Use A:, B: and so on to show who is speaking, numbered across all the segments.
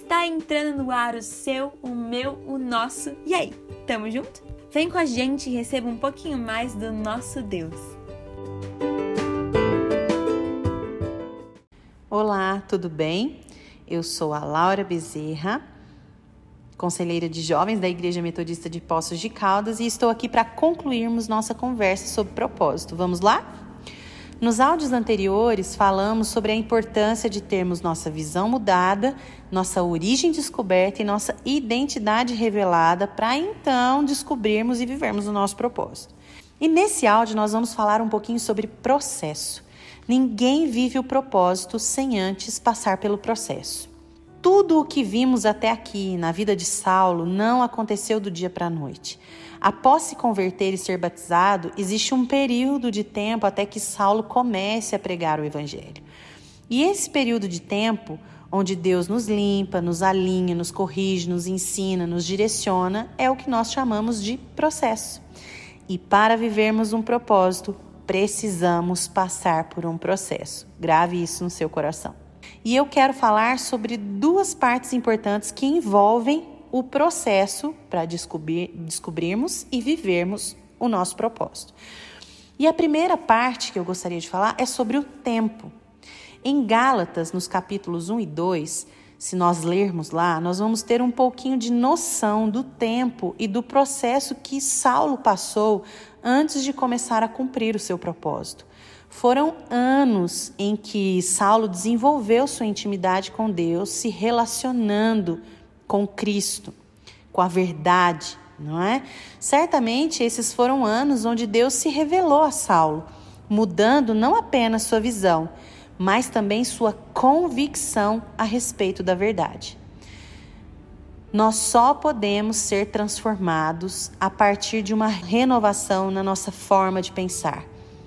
A: Está entrando no ar o seu, o meu, o nosso. E aí, tamo junto? Vem com a gente e receba um pouquinho mais do nosso Deus.
B: Olá, tudo bem? Eu sou a Laura Bezerra, conselheira de jovens da Igreja Metodista de Poços de Caldas, e estou aqui para concluirmos nossa conversa sobre propósito. Vamos lá? Nos áudios anteriores, falamos sobre a importância de termos nossa visão mudada, nossa origem descoberta e nossa identidade revelada para então descobrirmos e vivermos o nosso propósito. E nesse áudio nós vamos falar um pouquinho sobre processo. Ninguém vive o propósito sem antes passar pelo processo. Tudo o que vimos até aqui na vida de Saulo não aconteceu do dia para a noite. Após se converter e ser batizado, existe um período de tempo até que Saulo comece a pregar o evangelho. E esse período de tempo, onde Deus nos limpa, nos alinha, nos corrige, nos ensina, nos direciona, é o que nós chamamos de processo. E para vivermos um propósito, precisamos passar por um processo. Grave isso no seu coração. E eu quero falar sobre duas partes importantes que envolvem o processo para descobrirmos e vivermos o nosso propósito. E a primeira parte que eu gostaria de falar é sobre o tempo. Em Gálatas, nos capítulos 1 e 2, se nós lermos lá, nós vamos ter um pouquinho de noção do tempo e do processo que Saulo passou antes de começar a cumprir o seu propósito. Foram anos em que Saulo desenvolveu sua intimidade com Deus, se relacionando com Cristo, com a verdade, não é? Certamente esses foram anos onde Deus se revelou a Saulo, mudando não apenas sua visão, mas também sua convicção a respeito da verdade. Nós só podemos ser transformados a partir de uma renovação na nossa forma de pensar.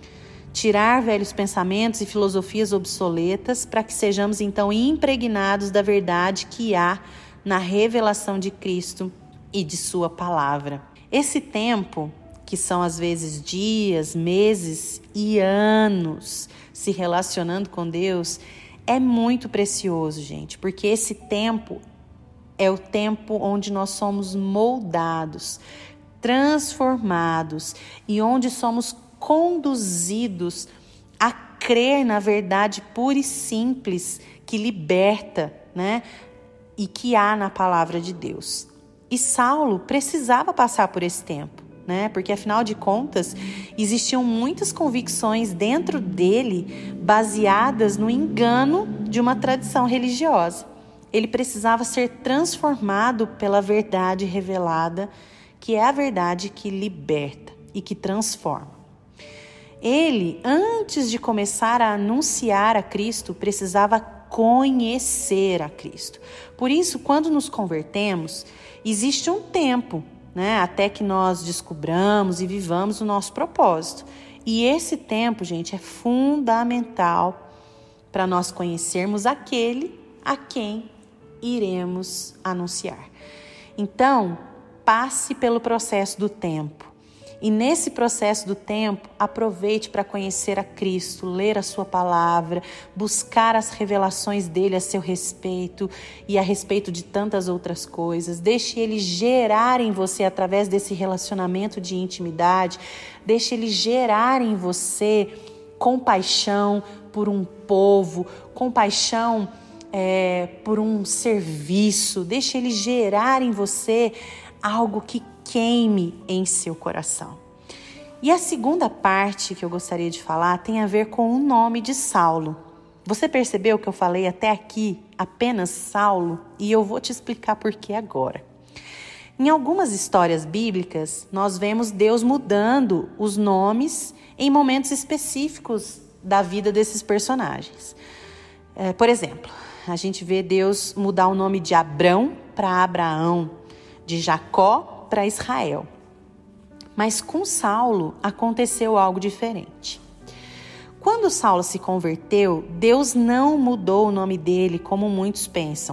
B: Tirar velhos pensamentos e filosofias obsoletas para que sejamos então impregnados da verdade que há na revelação de Cristo e de sua palavra. Esse tempo, que são às vezes dias, meses e anos se relacionando com Deus, é muito precioso, gente, porque esse tempo é o tempo onde nós somos moldados, transformados e onde somos conduzidos a crer na verdade pura e simples que liberta, né? E que há na palavra de Deus. E Saulo precisava passar por esse tempo, né? Porque afinal de contas, existiam muitas convicções dentro dele baseadas no engano de uma tradição religiosa. Ele precisava ser transformado pela verdade revelada, que é a verdade que liberta e que transforma. Ele, antes de começar a anunciar a Cristo, precisava conhecer a Cristo. Por isso, quando nos convertemos, existe um tempo, né, até que nós descubramos e vivamos o nosso propósito. E esse tempo, gente, é fundamental para nós conhecermos aquele a quem iremos anunciar. Então, passe pelo processo do tempo. E nesse processo do tempo, aproveite para conhecer a Cristo, ler a sua palavra, buscar as revelações dele a seu respeito e a respeito de tantas outras coisas. Deixe ele gerar em você através desse relacionamento de intimidade. Deixe ele gerar em você compaixão por um povo, compaixão por um serviço. Deixe ele gerar em você algo que queime em seu coração. E a segunda parte que eu gostaria de falar tem a ver com o nome de Saulo. Você percebeu que eu falei até aqui apenas Saulo? E eu vou te explicar por que agora. Em algumas histórias bíblicas, nós vemos Deus mudando os nomes em momentos específicos da vida desses personagens. Por exemplo, a gente vê Deus mudar o nome de Abrão para Abraão, de Jacó para Israel. Mas com Saulo aconteceu algo diferente. Quando Saulo se converteu, Deus não mudou o nome dele como muitos pensam.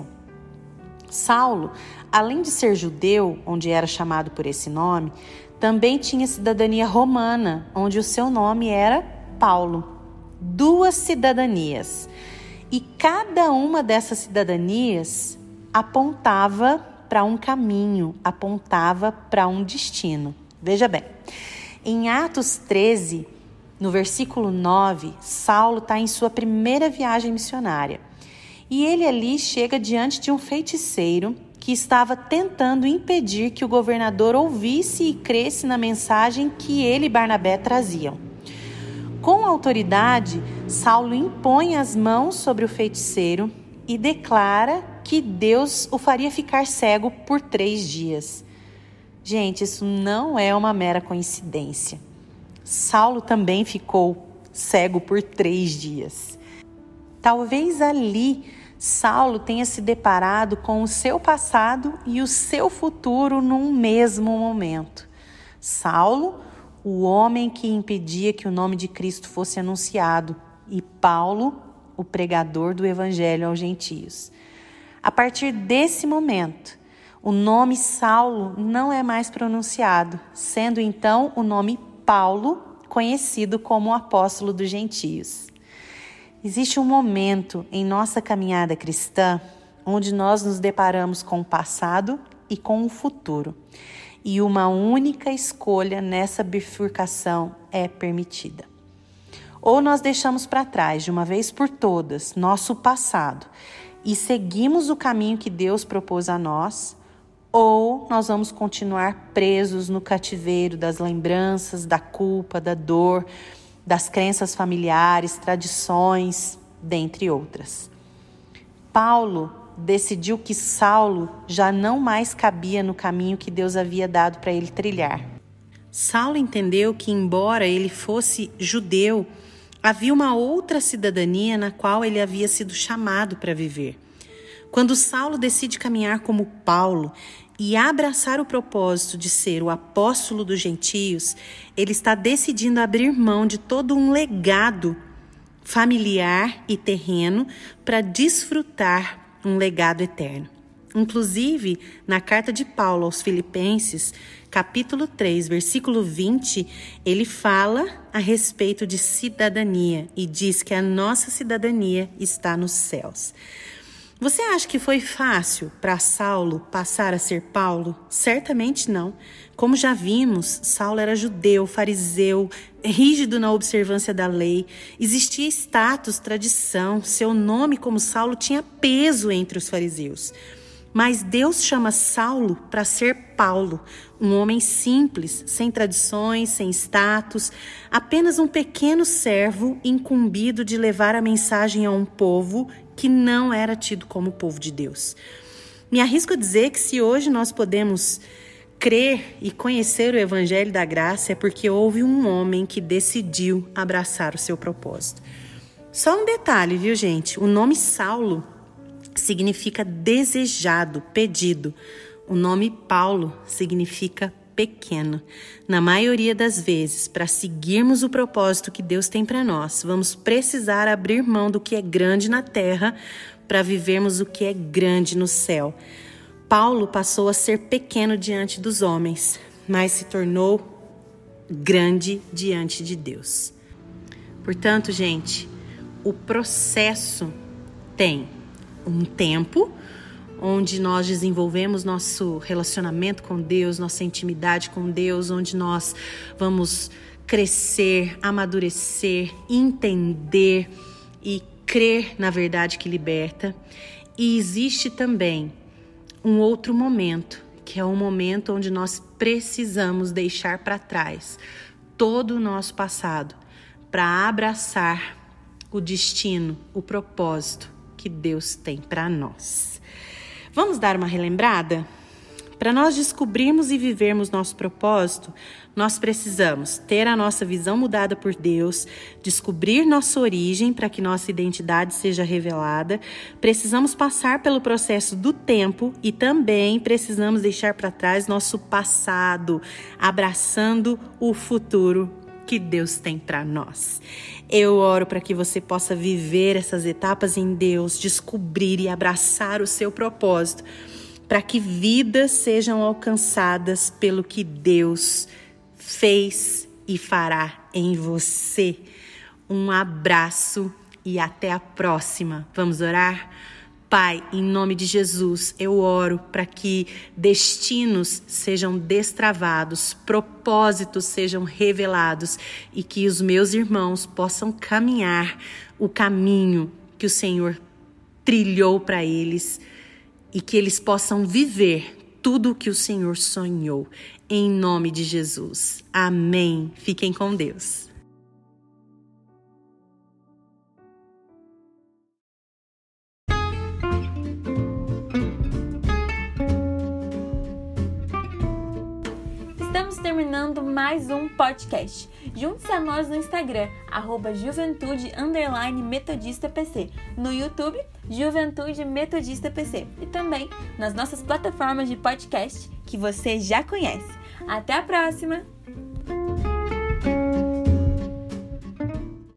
B: Saulo, além de ser judeu, onde era chamado por esse nome, também tinha cidadania romana, onde o seu nome era Paulo. 2 cidadanias. E cada uma dessas cidadanias apontava para um caminho, apontava para um destino. Veja bem, em Atos 13, no versículo 9, Saulo está em sua primeira viagem missionária. E ele ali chega diante de um feiticeiro que estava tentando impedir que o governador ouvisse e cresse na mensagem que ele e Barnabé traziam. Com autoridade, Saulo impõe as mãos sobre o feiticeiro e declara que Deus o faria ficar cego por 3 dias. Gente, isso não é uma mera coincidência. Saulo também ficou cego por 3 dias. Talvez ali Saulo tenha se deparado com o seu passado e o seu futuro num mesmo momento. Saulo, o homem que impedia que o nome de Cristo fosse anunciado, e Paulo, o pregador do evangelho aos gentios. A partir desse momento, o nome Saulo não é mais pronunciado, sendo então o nome Paulo conhecido como o apóstolo dos gentios. Existe um momento em nossa caminhada cristã onde nós nos deparamos com o passado e com o futuro. E uma única escolha nessa bifurcação é permitida. Ou nós deixamos para trás, de uma vez por todas, nosso passado e seguimos o caminho que Deus propôs a nós, ou nós vamos continuar presos no cativeiro das lembranças, da culpa, da dor, das crenças familiares, tradições, dentre outras. Paulo decidiu que Saulo já não mais cabia no caminho que Deus havia dado para ele trilhar. Saulo entendeu que, embora ele fosse judeu, havia uma outra cidadania na qual ele havia sido chamado para viver. Quando Saulo decide caminhar como Paulo e abraçar o propósito de ser o apóstolo dos gentios, ele está decidindo abrir mão de todo um legado familiar e terreno para desfrutar um legado eterno. Inclusive, na carta de Paulo aos Filipenses, capítulo 3, versículo 20, ele fala a respeito de cidadania e diz que a nossa cidadania está nos céus. Você acha que foi fácil para Saulo passar a ser Paulo? Certamente não. Como já vimos, Saulo era judeu, fariseu, rígido na observância da lei. Existia status, tradição. Seu nome como Saulo tinha peso entre os fariseus. Mas Deus chama Saulo para ser Paulo, um homem simples, sem tradições, sem status, apenas um pequeno servo incumbido de levar a mensagem a um povo que não era tido como povo de Deus. Me arrisco a dizer que se hoje nós podemos crer e conhecer o Evangelho da Graça é porque houve um homem que decidiu abraçar o seu propósito. Só um detalhe, viu, gente? O nome Saulo significa desejado, pedido. O nome Paulo significa pequeno. Na maioria das vezes, para seguirmos o propósito que Deus tem para nós, vamos precisar abrir mão do que é grande na terra para vivermos o que é grande no céu. Paulo passou a ser pequeno diante dos homens, mas se tornou grande diante de Deus. Portanto, gente, o processo tem um tempo onde nós desenvolvemos nosso relacionamento com Deus, nossa intimidade com Deus, onde nós vamos crescer, amadurecer, entender e crer na verdade que liberta. E existe também um outro momento, que é um momento onde nós precisamos deixar para trás todo o nosso passado para abraçar o destino, o propósito que Deus tem para nós. Vamos dar uma relembrada? Para nós descobrirmos e vivermos nosso propósito, nós precisamos ter a nossa visão mudada por Deus, descobrir nossa origem para que nossa identidade seja revelada, precisamos passar pelo processo do tempo e também precisamos deixar para trás nosso passado, abraçando o futuro que Deus tem para nós. Eu oro para que você possa viver essas etapas em Deus, descobrir e abraçar o seu propósito, para que vidas sejam alcançadas pelo que Deus fez e fará em você. Um abraço e até a próxima. Vamos orar? Pai, em nome de Jesus, eu oro para que destinos sejam destravados, propósitos sejam revelados e que os meus irmãos possam caminhar o caminho que o Senhor trilhou para eles e que eles possam viver tudo o que o Senhor sonhou. Em nome de Jesus. Amém. Fiquem com Deus.
A: Estamos terminando mais um podcast. Junte-se a nós no Instagram, @juventude_metodistapc, no YouTube, Juventude Metodista PC, e também nas nossas plataformas de podcast que você já conhece. Até a próxima!